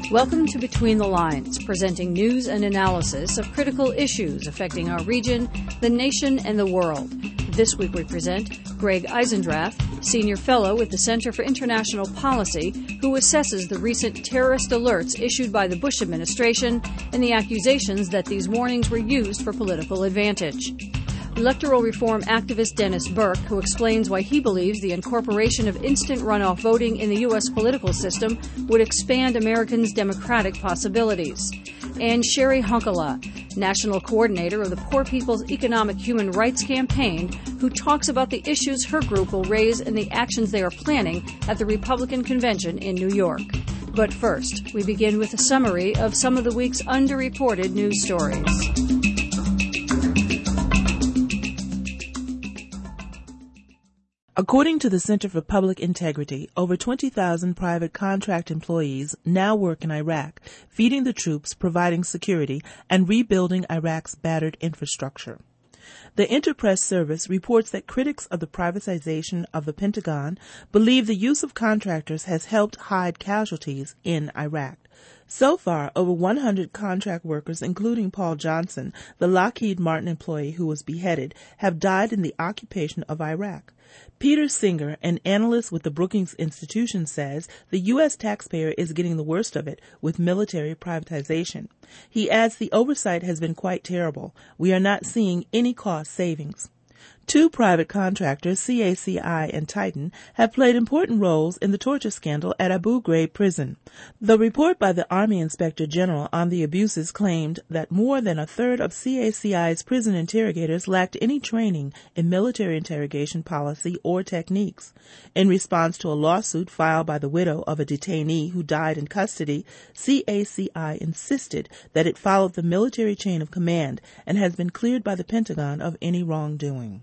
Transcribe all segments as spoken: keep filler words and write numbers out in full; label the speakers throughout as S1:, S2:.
S1: Welcome to Between the Lines, presenting news and analysis of critical issues affecting our region, the nation, and the world. This week we present Greg Eisendrath, Senior Fellow with the Center for International Policy, who assesses the recent terrorist alerts issued by the Bush administration and the accusations that these warnings were used for political advantage. Electoral reform activist Dennis Burke, who explains why he believes the incorporation of instant runoff voting in the U S political system would expand Americans' democratic possibilities. And Sherry Hunkala, National Coordinator of the Poor People's Economic Human Rights Campaign, who talks about the issues her group will raise and the actions they are planning at the Republican Convention in New York. But first, we begin with a summary of some of the week's underreported news stories.
S2: According to the Center for Public Integrity, over twenty thousand private contract employees now work in Iraq, feeding the troops, providing security, and rebuilding Iraq's battered infrastructure. The Interpress Service reports that critics of the privatization of the Pentagon believe the use of contractors has helped hide casualties in Iraq. So far, over one hundred contract workers, including Paul Johnson, the Lockheed Martin employee who was beheaded, have died in the occupation of Iraq. Peter Singer, an analyst with the Brookings Institution, says the U S taxpayer is getting the worst of it with military privatization. He adds the oversight has been quite terrible. We are not seeing any cost savings. Two private contractors, C A C I and Titan, have played important roles in the torture scandal at Abu Ghraib prison. The report by the Army Inspector General on the abuses claimed that more than a third of C A C I's prison interrogators lacked any training in military interrogation policy or techniques. In response to a lawsuit filed by the widow of a detainee who died in custody, C A C I insisted that it followed the military chain of command and has been cleared by the Pentagon of any wrongdoing.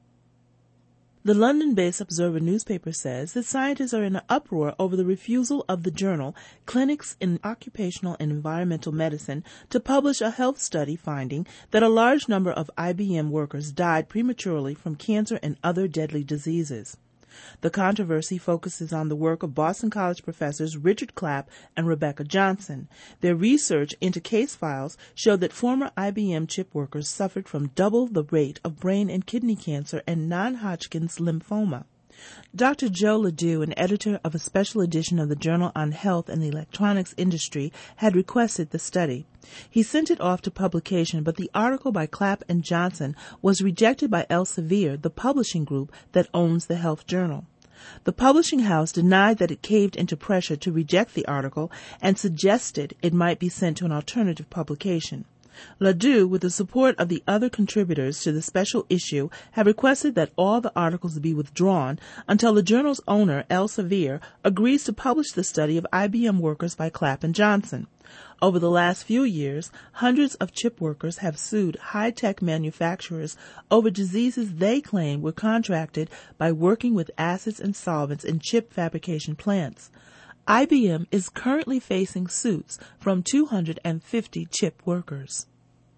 S2: The London-based Observer newspaper says that scientists are in an uproar over the refusal of the journal Clinics in Occupational and Environmental Medicine to publish a health study finding that a large number of I B M workers died prematurely from cancer and other deadly diseases. The controversy focuses on the work of Boston College professors Richard Clapp and Rebecca Johnson. Their research into case files showed that former I B M chip workers suffered from double the rate of brain and kidney cancer and non-Hodgkin's lymphoma. Doctor Joe Ledoux, an editor of a special edition of the Journal on Health and the Electronics Industry, had requested the study. He sent it off to publication, but the article by Clapp and Johnson was rejected by Elsevier, the publishing group that owns the health journal. The publishing house denied that it caved into pressure to reject the article and suggested it might be sent to an alternative publication. Ledoux, with the support of the other contributors to the special issue, have requested that all the articles be withdrawn until the journal's owner, Elsevier, agrees to publish the study of I B M workers by Clapp and Johnson. Over the last few years, hundreds of chip workers have sued high-tech manufacturers over diseases they claim were contracted by working with acids and solvents in chip fabrication plants. I B M is currently facing suits from two hundred fifty chip workers.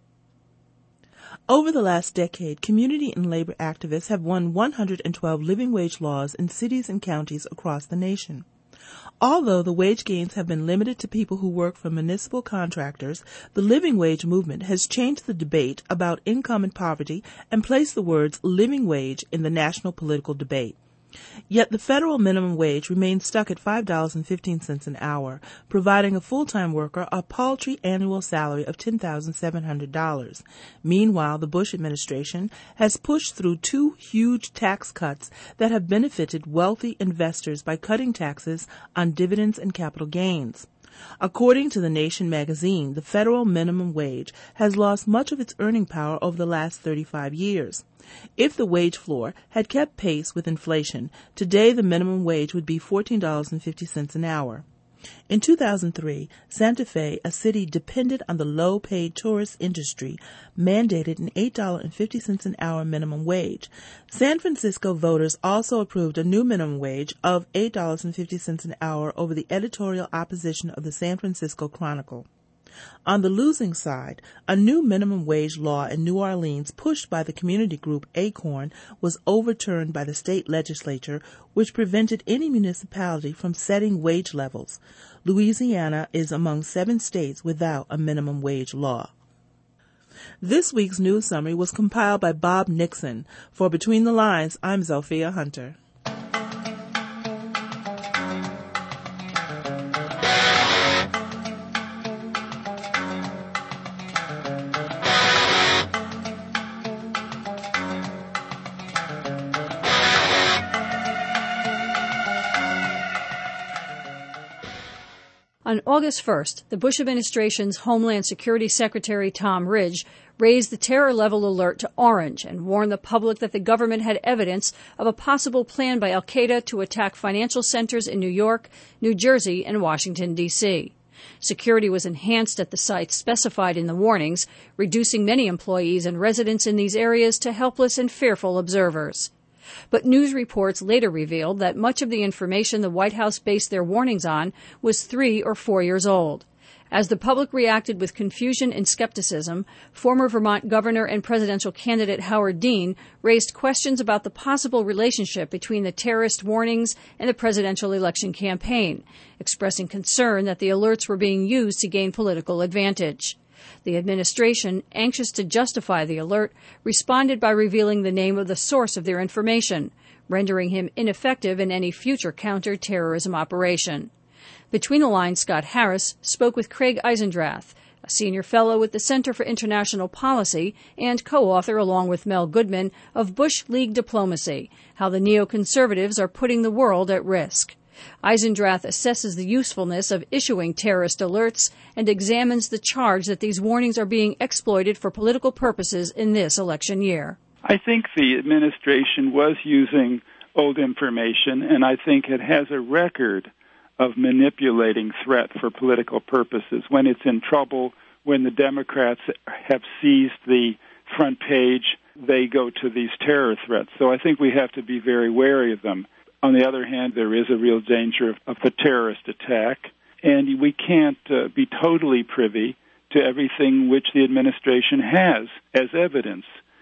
S2: Over the last decade, community and labor activists have won one hundred twelve living wage laws in cities and counties across the nation. Although the wage gains have been limited to people who work for municipal contractors, the living wage movement has changed the debate about income and poverty and placed the words living wage in the national political debate. Yet the federal minimum wage remains stuck at five dollars and fifteen cents an hour, providing a full-time worker a paltry annual salary of ten thousand seven hundred dollars. Meanwhile, the Bush administration has pushed through two huge tax cuts that have benefited wealthy investors by cutting taxes on dividends and capital gains. According to The Nation magazine, the federal minimum wage has lost much of its earning power over the last thirty-five years. If the wage floor had kept pace with inflation, today the minimum wage would be fourteen dollars and fifty cents an hour. In two thousand three, Santa Fe, a city dependent on the low-paid tourist industry, mandated an eight dollars and fifty cents an hour minimum wage. San Francisco voters also approved a new minimum wage of eight dollars and fifty cents an hour over the editorial opposition of the San Francisco Chronicle. On the losing side, a new minimum wage law in New Orleans pushed by the community group ACORN was overturned by the state legislature, which prevented any municipality from setting wage levels. Louisiana is among seven states without a minimum wage law. This week's news summary was compiled by Bob Nixon. For Between the Lines, I'm Zalphia Hunter.
S1: On August first, the Bush administration's Homeland Security Secretary Tom Ridge raised the terror level alert to orange and warned the public that the government had evidence of a possible plan by al-Qaeda to attack financial centers in New York, New Jersey, and Washington, D C Security was enhanced at the sites specified in the warnings, reducing many employees and residents in these areas to helpless and fearful observers. But news reports later revealed that much of the information the White House based their warnings on was three or four years old. As the public reacted with confusion and skepticism, former Vermont governor and presidential candidate Howard Dean raised questions about the possible relationship between the terrorist warnings and the presidential election campaign, expressing concern that the alerts were being used to gain political advantage. The administration, anxious to justify the alert, responded by revealing the name of the source of their information, rendering him ineffective in any future counter-terrorism operation. Between the Lines, Scott Harris spoke with Craig Eisendrath, a senior fellow with the Center for International Policy and co-author, along with Mel Goodman, of Bush League Diplomacy, How the Neoconservatives Are Putting the World at Risk. Eisendrath assesses the usefulness of issuing terrorist alerts and examines the charge that these warnings are being exploited for political purposes in this election year.
S3: I think the administration was using old information, and I think it has a record of manipulating threat for political purposes. When it's in trouble, when the Democrats have seized the front page, they go to these terror threats. So I think we have to be very wary of them. On the other hand, there is a real danger of, of the terrorist attack, and we can't uh, be totally privy to everything which the administration has as evidence.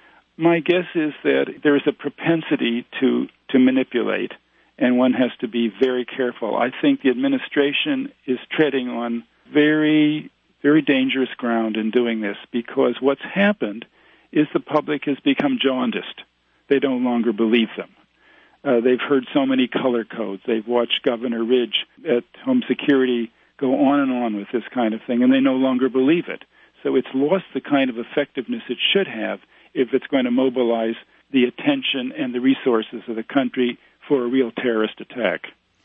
S3: My guess is that there is a propensity to, to manipulate, and one has to be very careful. I think the administration is treading on very, very dangerous ground in doing this, because what's happened is the public has become jaundiced. They no longer believe them. Uh, they've heard so many color codes. They've watched Governor Ridge at Home Security go on and on with this kind of thing, and they no longer believe it. So it's lost the kind of effectiveness it should have if it's going to mobilize the attention and the resources of the country for a real terrorist attack.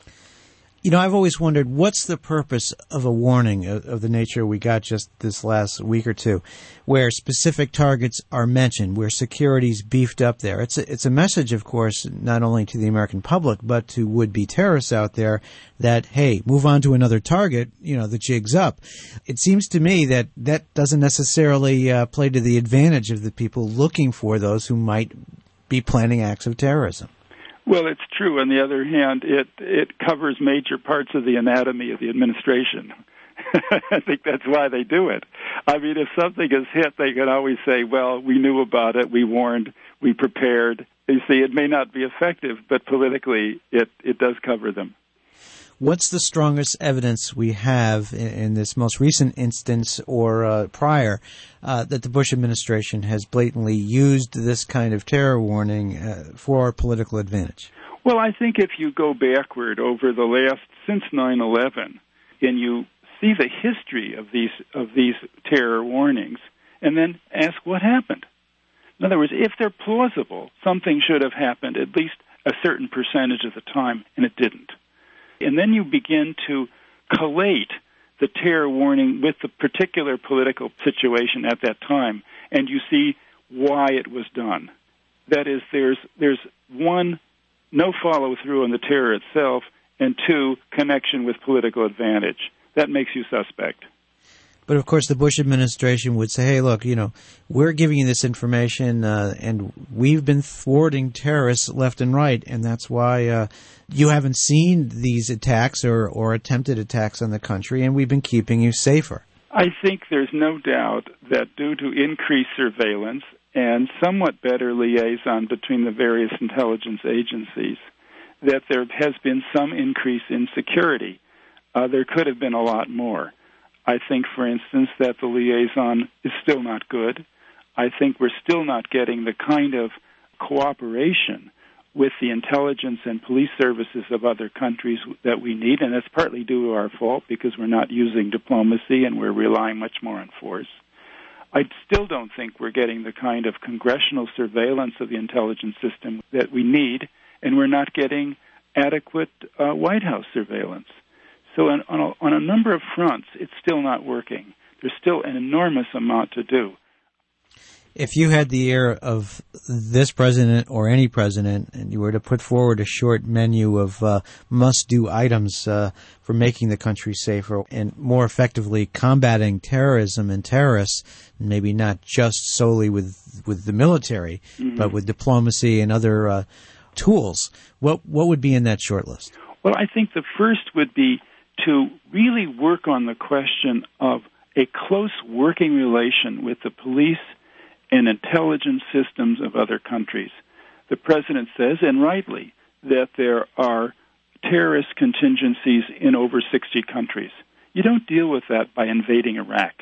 S4: You know, I've always wondered, what's the purpose of a warning of, of the nature we got just this last week or two, where specific targets are mentioned, where security's beefed up there? It's a, it's a message, of course, not only to the American public, but to would-be terrorists out there that, hey, move on to another target, you know, the jig's up. It seems to me that that doesn't necessarily uh, play to the advantage of the people looking for those who might be planning acts of terrorism.
S3: Well, it's true. On the other hand, it it covers major parts of the anatomy of the administration. I think that's why they do it. I mean, if something is hit, they can always say, well, we knew about it, we warned, we prepared. You see, it may not be effective, but politically it, it does cover them.
S4: What's the strongest evidence we have in, in this most recent instance or uh, prior uh, that the Bush administration has blatantly used this kind of terror warning uh, for political advantage?
S3: Well, I think if you go backward over the last, since nine eleven, and you see the history of these of these terror warnings, and then ask what happened. In other words, if they're plausible, something should have happened at least a certain percentage of the time, and it didn't. And then you begin to collate the terror warning with the particular political situation at that time, and you see why it was done. That is, there's there's one, no follow-through on the terror itself, and two, connection with political advantage. That makes you suspect.
S4: But, of course, the Bush administration would say, hey, look, you know, we're giving you this information, uh, and we've been thwarting terrorists left and right, and that's why uh, you haven't seen these attacks or, or attempted attacks on the country, and we've been keeping you safer.
S3: I think there's no doubt that due to increased surveillance and somewhat better liaison between the various intelligence agencies, that there has been some increase in security. Uh, there could have been a lot more. I think, for instance, that the liaison is still not good. I think we're still not getting the kind of cooperation with the intelligence and police services of other countries that we need, and that's partly due to our fault because we're not using diplomacy and we're relying much more on force. I still don't think we're getting the kind of congressional surveillance of the intelligence system that we need, and we're not getting adequate uh, White House surveillance. So on, on, a, on a number of fronts, it's still not working. There's still an enormous amount to do.
S4: If you had the ear of this president or any president and you were to put forward a short menu of uh, must-do items uh, for making the country safer and more effectively combating terrorism and terrorists, maybe not just solely with, with the military, mm-hmm. but with diplomacy and other uh, tools, what what would be in that short list?
S3: Well, I think the first would be to really work on the question of a close working relation with the police and intelligence systems of other countries. The president says, and rightly, that there are terrorist contingencies in over sixty countries. You don't deal with that by invading Iraq.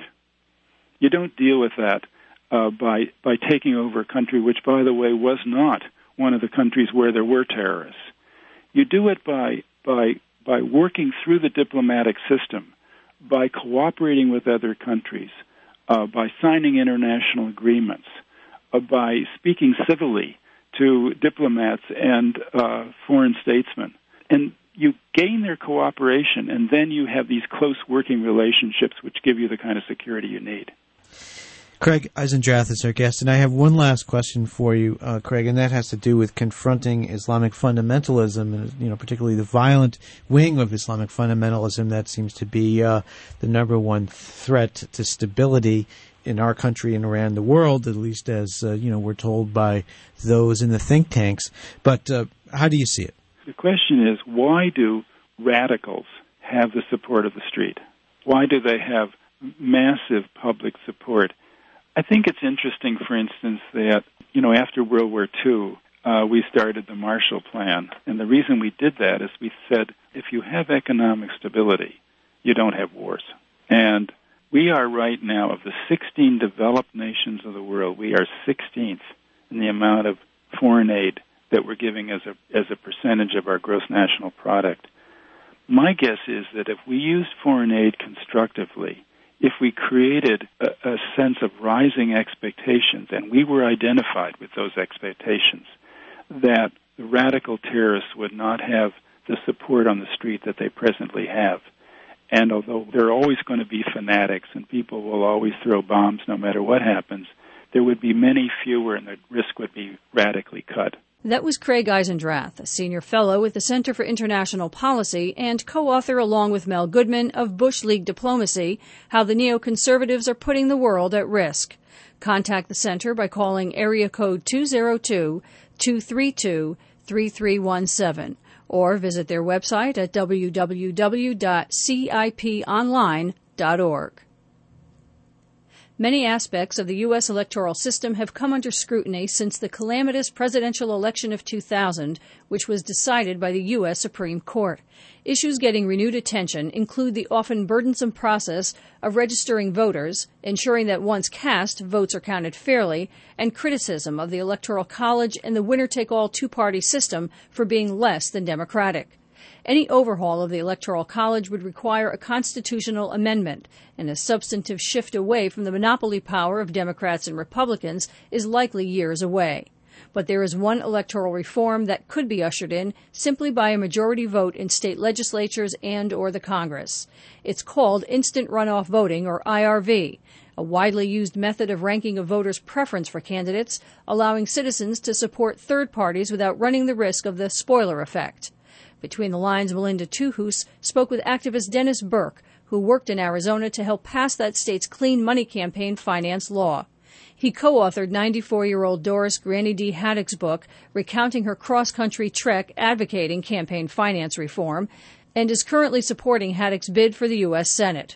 S3: You don't deal with that uh, by by taking over a country, which, by the way, was not one of the countries where there were terrorists. You do it by by by working through the diplomatic system, by cooperating with other countries, Uh, by signing international agreements, uh, by speaking civilly to diplomats and uh, foreign statesmen. And you gain their cooperation, and then you have these close working relationships which give you the kind of security you need.
S4: Craig Eisendrath is our guest, and I have one last question for you, uh, Craig, and that has to do with confronting Islamic fundamentalism, and you know, particularly the violent wing of Islamic fundamentalism that seems to be uh, the number one threat to stability in our country and around the world, at least as uh, you know, we're told by those in the think tanks. But uh, how do you see it?
S3: The question is, why do radicals have the support of the street? Why do they have massive public support? I think it's interesting, for instance, that, you know, after World War Two, uh, we started the Marshall Plan. And the reason we did that is we said, if you have economic stability, you don't have wars. And we are right now, of the sixteen developed nations of the world, we are sixteenth in the amount of foreign aid that we're giving as a, as a percentage of our gross national product. My guess is that if we used foreign aid constructively, if we created a, a sense of rising expectations, and we were identified with those expectations, that the radical terrorists would not have the support on the street that they presently have. And although there are always going to be fanatics and people will always throw bombs no matter what happens, there would be many fewer and the risk would be radically cut.
S1: That was Craig Eisendrath, a senior fellow with the Center for International Policy and co-author along with Mel Goodman of Bush League Diplomacy, How the Neoconservatives Are Putting the World at Risk. Contact the center by calling area code two oh two, two three two, three three one seven or visit their website at w w w dot c i p online dot org. Many aspects of the U S electoral system have come under scrutiny since the calamitous presidential election of two thousand, which was decided by the U S Supreme Court. Issues getting renewed attention include the often burdensome process of registering voters, ensuring that once cast, votes are counted fairly, and criticism of the Electoral College and the winner-take-all two-party system for being less than democratic. Any overhaul of the Electoral College would require a constitutional amendment, and a substantive shift away from the monopoly power of Democrats and Republicans is likely years away. But there is one electoral reform that could be ushered in simply by a majority vote in state legislatures and or the Congress. It's called instant runoff voting, or I R V, a widely used method of ranking a voter's preference for candidates, allowing citizens to support third parties without running the risk of the spoiler effect. Between the lines, Melinda Tuhus spoke with activist Dennis Burke, who worked in Arizona to help pass that state's clean money campaign finance law. He co-authored ninety-four-year-old Doris Granny D. Haddock's book, recounting her cross-country trek advocating campaign finance reform, and is currently supporting Haddock's bid for the U S Senate.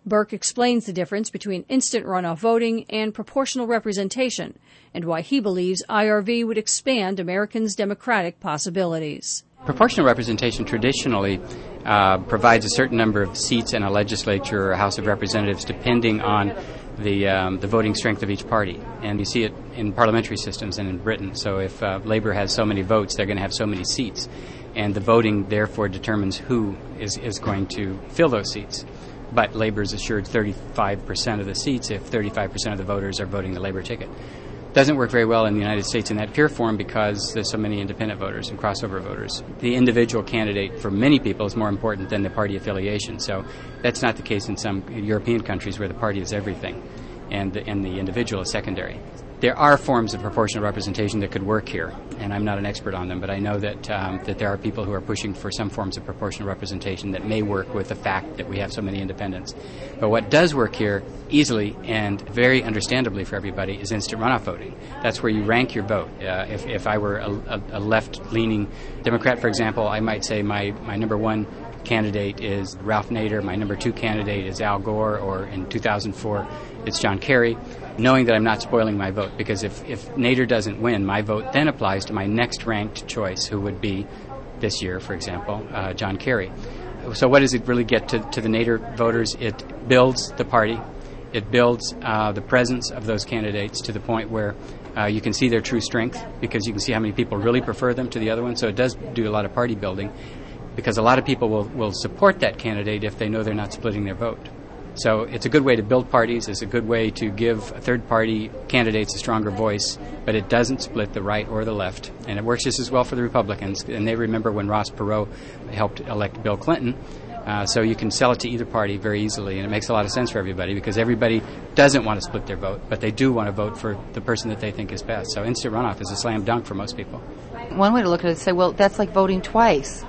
S1: Burke explains the difference between instant runoff voting and proportional representation and why he believes I R V would expand Americans' democratic possibilities.
S5: Proportional representation traditionally uh, provides a certain number of seats in a legislature or a House of Representatives depending on the um, the voting strength of each party. And you see it in parliamentary systems and in Britain. So if uh, Labour has so many votes, they're going to have so many seats. And the voting, therefore, determines who is, is going to fill those seats. But Labour is assured thirty-five percent of the seats if thirty-five percent of the voters are voting the Labour ticket. Doesn't work very well in the United States in that pure form because there's so many independent voters and crossover voters. The individual candidate for many people is more important than the party affiliation. So that's not the case in some European countries where the party is everything and the, and the individual is secondary. There are forms of proportional representation that could work here, and I'm not an expert on them, but I know that um, that there are people who are pushing for some forms of proportional representation that may work with the fact that we have so many independents. But what does work here easily and very understandably for everybody is instant runoff voting. That's where you rank your vote. Uh, if, if I were a, a, a left-leaning Democrat, for example, I might say my, my number one candidate is Ralph Nader, my number two candidate is Al Gore, or in two thousand four it's John Kerry, knowing that I'm not spoiling my vote, because if, if Nader doesn't win, my vote then applies to my next ranked choice, who would be, this year, for example, uh, John Kerry. So what does it really get to, to the Nader voters? It builds the party. It builds uh, the presence of those candidates to the point where uh, you can see their true strength, because you can see how many people really prefer them to the other one. So it does do a lot of party building, because a lot of people will, will support that candidate if they know they're not splitting their vote. So it's a good way to build parties. It's a good way to give third-party candidates a stronger voice, but it doesn't split the right or the left. And it works just as well for the Republicans. And they remember when Ross Perot helped elect Bill Clinton. Uh, so you can sell it to either party very easily, and it makes a lot of sense for everybody, because everybody doesn't want to split their vote, but they do want to vote for the person that they think is best. So instant runoff is a slam dunk for most people.
S6: One way to look at it is say, well, that's like voting twice.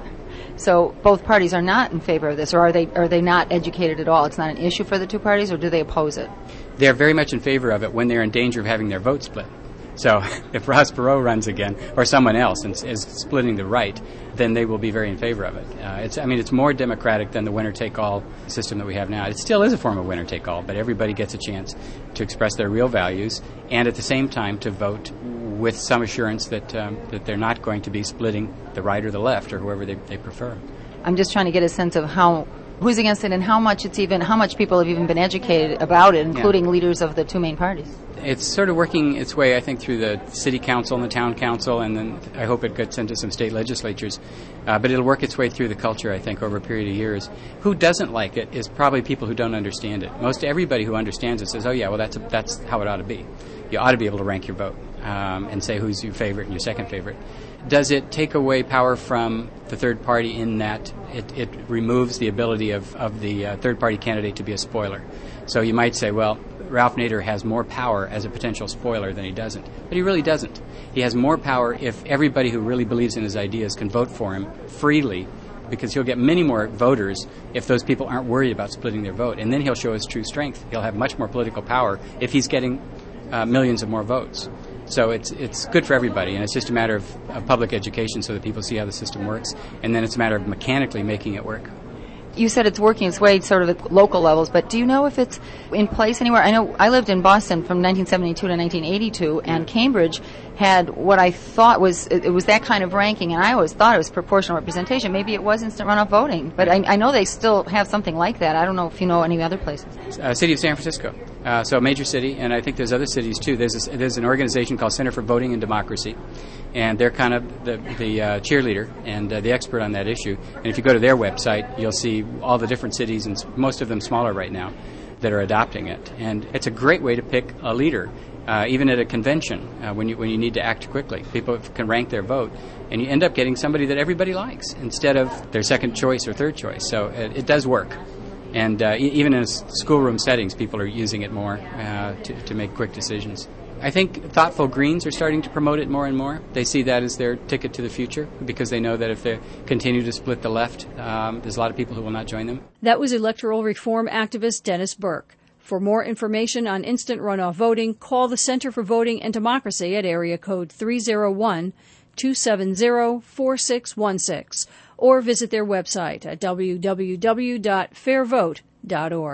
S6: So both parties are not in favor of this, or are they are they not educated at all? It's not an issue for the two parties, or do they oppose it?
S5: They're very much in favor of it when they're in danger of having their vote split. So if Ross Perot runs again, or someone else and is splitting the right, then they will be very in favor of it. Uh, it's, I mean, it's more democratic than the winner-take-all system that we have now. It still is a form of winner-take-all, but everybody gets a chance to express their real values, and at the same time to vote with some assurance that um, that they're not going to be splitting the right or the left, or whoever they, they prefer.
S6: I'm just trying to get a sense of how who's against it and how much it's even how much people have even been educated about it, including yeah. leaders of the two main parties.
S5: It's sort of working its way, I think, through the city council and the town council, and then I hope it gets into some state legislatures. Uh, but it'll work its way through the culture, I think, over a period of years. Who doesn't like it is probably people who don't understand it. Most everybody who understands it says, oh, yeah, well, that's a, that's how it ought to be. You ought to be able to rank your vote um, and say who's your favorite and your second favorite. Does it take away power from the third party in that it, it removes the ability of, of the uh, third party candidate to be a spoiler? So you might say, well, Ralph Nader has more power as a potential spoiler than he doesn't. But he really doesn't. He has more power if everybody who really believes in his ideas can vote for him freely, because he'll get many more voters if those people aren't worried about splitting their vote. And then he'll show his true strength. He'll have much more political power if he's getting uh, millions of more votes. So it's it's good for everybody, and it's just a matter of, of public education so that people see how the system works, and then it's a matter of mechanically making it work.
S6: You said it's working its way sort of at local levels, but do you know if it's in place anywhere? I know I lived in Boston from nineteen seventy-two to nineteen eighty-two, and Cambridge had what I thought was, it, it was that kind of ranking, and I always thought it was proportional representation. Maybe it was instant runoff voting, but I, I know they still have something like that. I don't know if you know any other places.
S5: Uh, city of San Francisco. Uh, so a major city, and I think there's other cities too. There's a, there's an organization called Center for Voting and Democracy, and they're kind of the, the uh, cheerleader and uh, the expert on that issue. And if you go to their website, you'll see all the different cities, and most of them smaller right now, that are adopting it. And it's a great way to pick a leader, uh, even at a convention uh, when you when you need to act quickly. People can rank their vote, and you end up getting somebody that everybody likes instead of their second choice or third choice. So it, it does work. And uh, e- even in schoolroom settings, people are using it more uh, to, to make quick decisions. I think thoughtful Greens are starting to promote it more and more. They see that as their ticket to the future, because they know that if they continue to split the left, um, there's a lot of people who will not join them.
S1: That was electoral reform activist Dennis Burke. For more information on instant runoff voting, call the Center for Voting and Democracy at area code three oh one, two seven zero, four six one six or visit their website at w w w dot fair vote dot org.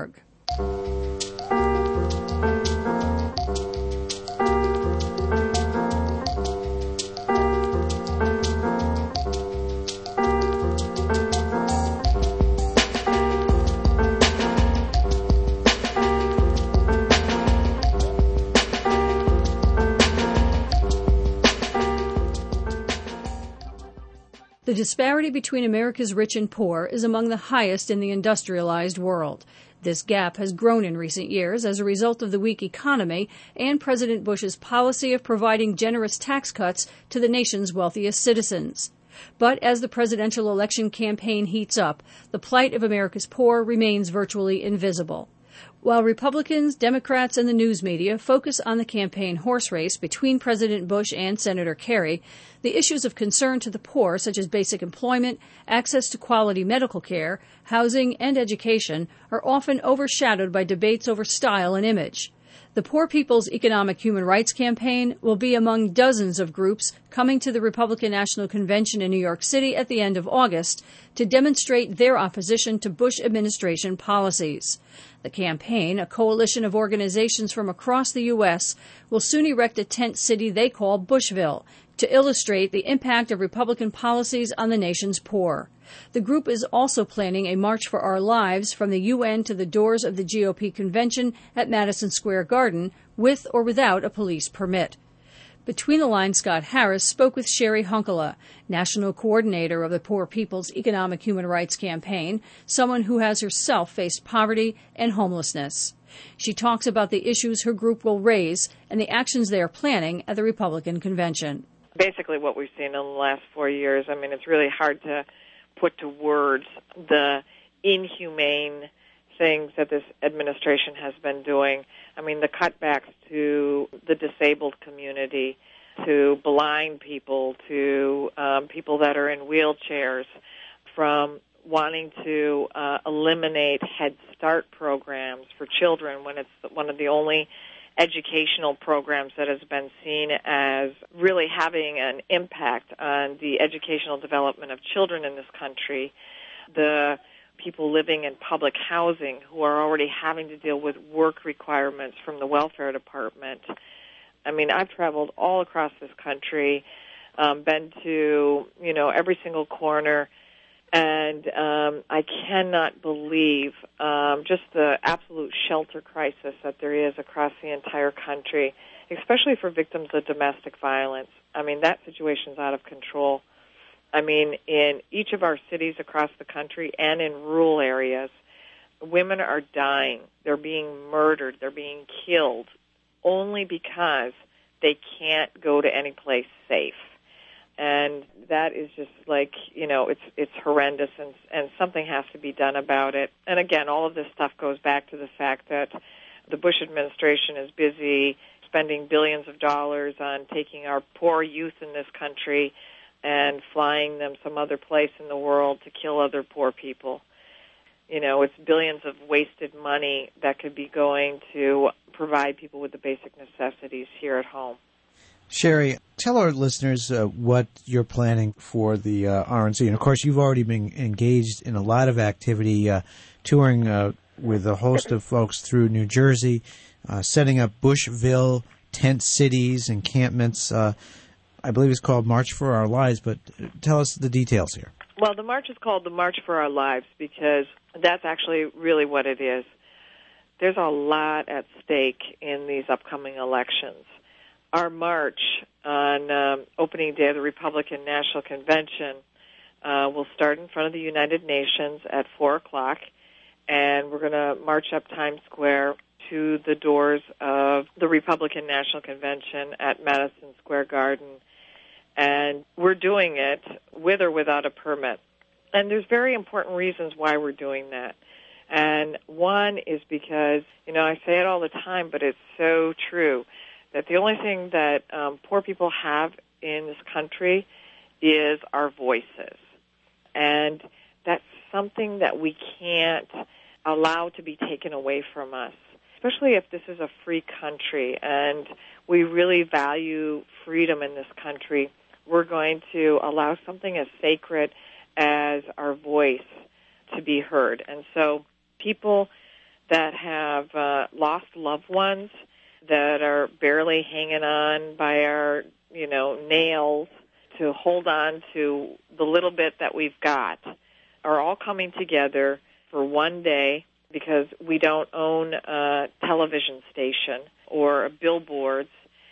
S1: The disparity between America's rich and poor is among the highest in the industrialized world. This gap has grown in recent years as a result of the weak economy and President Bush's policy of providing generous tax cuts to the nation's wealthiest citizens. But as the presidential election campaign heats up, the plight of America's poor remains virtually invisible. While Republicans, Democrats, and the news media focus on the campaign horse race between President Bush and Senator Kerry, the issues of concern to the poor, such as basic employment, access to quality medical care, housing, and education, are often overshadowed by debates over style and image. The Poor People's Economic Human Rights Campaign will be among dozens of groups coming to the Republican National Convention in New York City at the end of August to demonstrate their opposition to Bush administration policies. The campaign, a coalition of organizations from across the U S, will soon erect a tent city they call Bushville to illustrate the impact of Republican policies on the nation's poor. The group is also planning a March for Our Lives from the U N to the doors of the G O P convention at Madison Square Garden, with or without a police permit. Between the Lines, Scott Harris spoke with Sherry Hunkela, national coordinator of the Poor People's Economic Human Rights Campaign, someone who has herself faced poverty and homelessness. She talks about the issues her group will raise and the actions they are planning at the Republican convention.
S7: Basically what we've seen in the last four years, I mean, it's really hard to put to words the inhumane things that this administration has been doing. I mean, the cutbacks to the disabled community, to blind people, to um, people that are in wheelchairs, from wanting to uh, eliminate Head Start programs for children when it's one of the only educational programs that has been seen as really having an impact on the educational development of children in this country. The people living in public housing who are already having to deal with work requirements from the welfare department. I mean, I've traveled all across this country, um, been to, you know, every single corner, and um, I cannot believe um, just the absolute shelter crisis that there is across the entire country, especially for victims of domestic violence. I mean, that situation's out of control. I mean, in each of our cities across the country and in rural areas, women are dying. They're being murdered. They're being killed only because they can't go to any place safe. And that is just like, you know, it's it's horrendous, and and something has to be done about it. And again, all of this stuff goes back to the fact that the Bush administration is busy spending billions of dollars on taking our poor youth in this country and flying them some other place in the world to kill other poor people. You know, it's billions of wasted money that could be going to provide people with the basic necessities here at home.
S4: Sherry, tell our listeners uh, what you're planning for the uh, R N C. And, of course, you've already been engaged in a lot of activity, uh, touring uh, with a host of folks through New Jersey, uh, setting up Bushville, tent cities, encampments. Uh, I believe it's called March for Our Lives, but tell us the details here.
S7: Well, the march is called the March for Our Lives because that's actually really what it is. There's a lot at stake in these upcoming elections. Our march on um, opening day of the Republican National Convention uh, will start in front of the United Nations at four o'clock, and we're going to march up Times Square to the doors of the Republican National Convention at Madison Square Garden. And we're doing it with or without a permit. And there's very important reasons why we're doing that. And one is because, you know, I say it all the time, but it's so true, that the only thing that um, poor people have in this country is our voices. And that's something that we can't allow to be taken away from us, especially if this is a free country and we really value freedom in this country. We're going to allow something as sacred as our voice to be heard. And so people that have uh, lost loved ones, that are barely hanging on by our, you know, nails to hold on to the little bit that we've got, are all coming together for one day because we don't own a television station or billboards,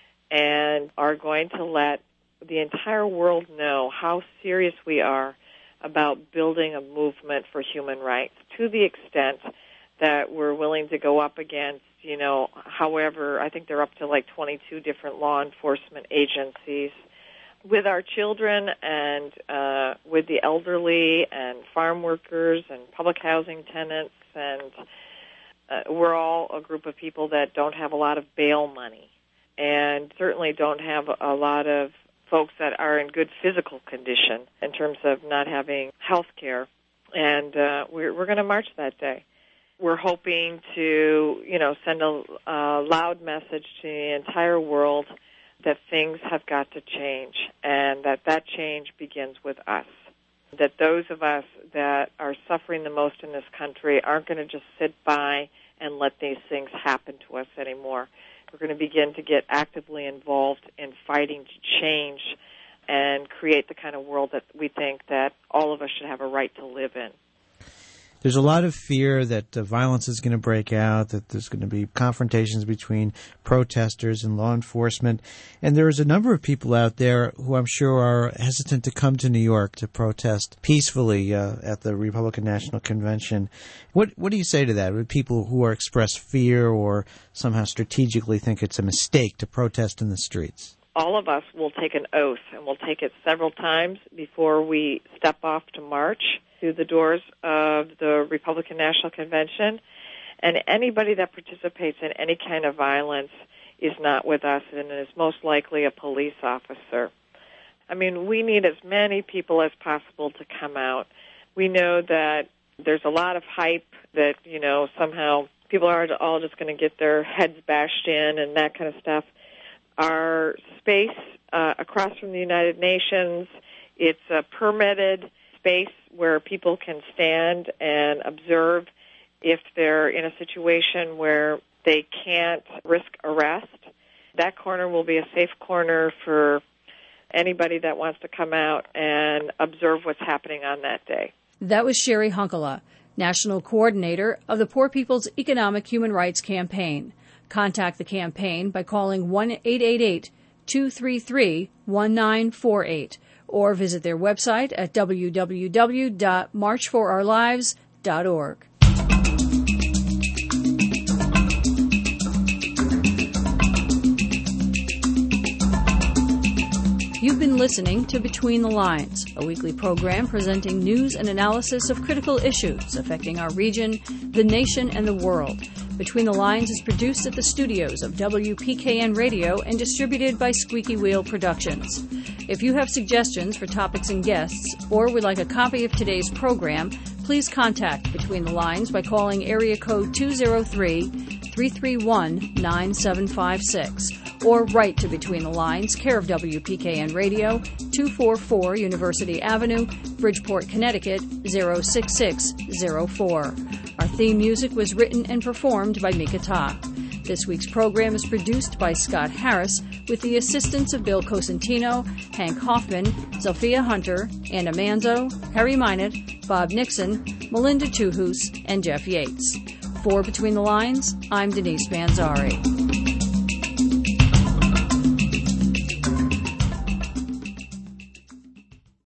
S7: and are going to let the entire world know how serious we are about building a movement for human rights, to the extent that we're willing to go up against, you know, however, I think they're up to like twenty-two different law enforcement agencies, with our children and uh, with the elderly and farm workers and public housing tenants. And uh, we're all a group of people that don't have a lot of bail money, and certainly don't have a lot of folks that are in good physical condition in terms of not having health care. And uh, we're, we're going to march that day. We're hoping to, you know, send a, a loud message to the entire world that things have got to change, and that that change begins with us. That those of us that are suffering the most in this country aren't going to just sit by and let these things happen to us anymore. We're going to begin to get actively involved in fighting to change and create the kind of world that we think that all of us should have a right to live in.
S4: There's a lot of fear that uh, violence is going to break out, that there's going to be confrontations between protesters and law enforcement. And there's a number of people out there who I'm sure are hesitant to come to New York to protest peacefully uh, at the Republican National Convention. What what do you say to that? With people who are express fear or somehow strategically think it's a mistake to protest in the streets?
S7: All of us will take an oath, and we'll take it several times before we step off to march through the doors of the Republican National Convention. And anybody that participates in any kind of violence is not with us and is most likely a police officer. I mean, we need as many people as possible to come out. We know that there's a lot of hype that, you know, somehow people are all just going to get their heads bashed in and that kind of stuff. Our space uh, across from the United Nations, it's a permitted space where people can stand and observe if they're in a situation where they can't risk arrest. That corner will be a safe corner for anybody that wants to come out and observe what's happening on that day.
S1: That was Sherry Hunkela, National Coordinator of the Poor People's Economic Human Rights Campaign. Contact the campaign by calling one eight eight eight, two three three, one nine four eight or visit their website at w w w dot march for our lives dot org. You've been listening to Between the Lines, a weekly program presenting news and analysis of critical issues affecting our region, the nation, and the world. Between the Lines is produced at the studios of W P K N Radio and distributed by Squeaky Wheel Productions. If you have suggestions for topics and guests, or would like a copy of today's program, please contact Between the Lines by calling area code two oh three, three three one, nine seven five six or write to Between the Lines, care of W P K N Radio, two forty-four University Avenue, Bridgeport, Connecticut, zero six six zero four. Our theme music was written and performed by Mika Ta. This week's program is produced by Scott Harris with the assistance of Bill Cosentino, Hank Hoffman, Sophia Hunter, Anna Manzo, Harry Minot, Bob Nixon, Melinda Tuhus, and Jeff Yates. For Between the Lines, I'm Denise Manzari.